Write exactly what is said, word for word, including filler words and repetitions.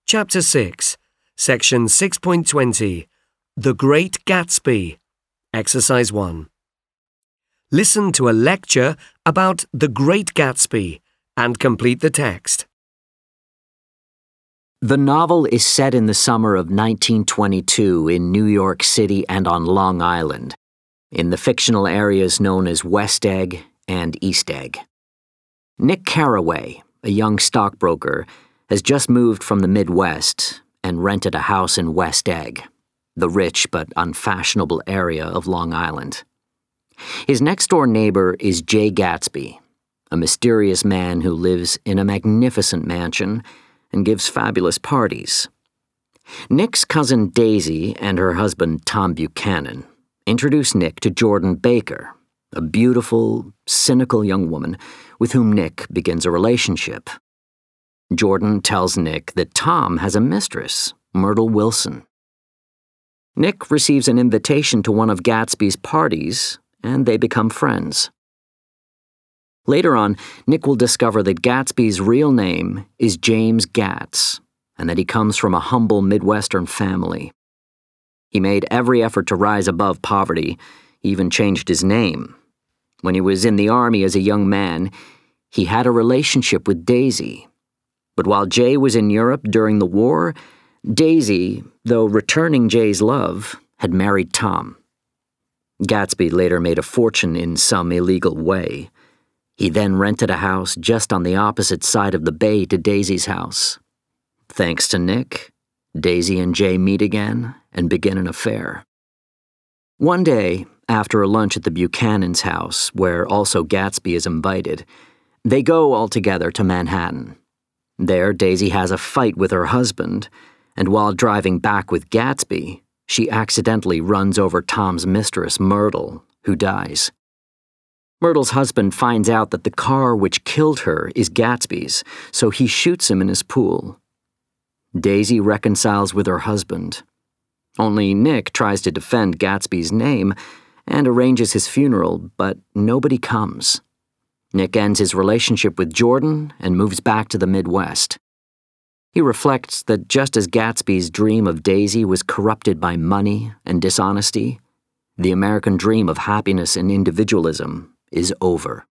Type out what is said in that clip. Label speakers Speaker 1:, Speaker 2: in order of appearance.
Speaker 1: Chapter six, Section six point twenty, The Great Gatsby. Exercise one. Listen to a lecture about The Great Gatsby and complete the text.
Speaker 2: The novel is set in the summer of nineteen twenty-two in New York City and on Long Island, in the fictional areas known as West Egg and East Egg. Nick Carraway, a young stockbroker, has just moved from the Midwest and rented a house in West Egg, the rich but unfashionable area of Long Island. His next-door neighbor is Jay Gatsby, a mysterious man who lives in a magnificent mansion and gives fabulous parties. Nick's cousin Daisy and her husband Tom Buchanan introduce Nick to Jordan Baker, a beautiful, cynical young woman with whom Nick begins a relationship. Jordan tells Nick that Tom has a mistress, Myrtle Wilson. Nick receives an invitation to one of Gatsby's parties, and they become friends. Later on, Nick will discover that Gatsby's real name is James Gatz, and that he comes from a humble Midwestern family. He made every effort to rise above poverty, he even changed his name. When he was in the Army as a young man, he had a relationship with Daisy. But while Jay was in Europe during the war, Daisy, though returning Jay's love, had married Tom. Gatsby later made a fortune in some illegal way. He then rented a house just on the opposite side of the bay to Daisy's house. Thanks to Nick, Daisy and Jay meet again and begin an affair. One day, after a lunch at the Buchanan's house, where also Gatsby is invited, they go all together to Manhattan. There, Daisy has a fight with her husband, and while driving back with Gatsby, she accidentally runs over Tom's mistress, Myrtle, who dies. Myrtle's husband finds out that the car which killed her is Gatsby's, so he shoots him in his pool. Daisy reconciles with her husband. Only Nick tries to defend Gatsby's name and arranges his funeral, but nobody comes. Nick ends his relationship with Jordan and moves back to the Midwest. He reflects that just as Gatsby's dream of Daisy was corrupted by money and dishonesty, the American dream of happiness and individualism is over.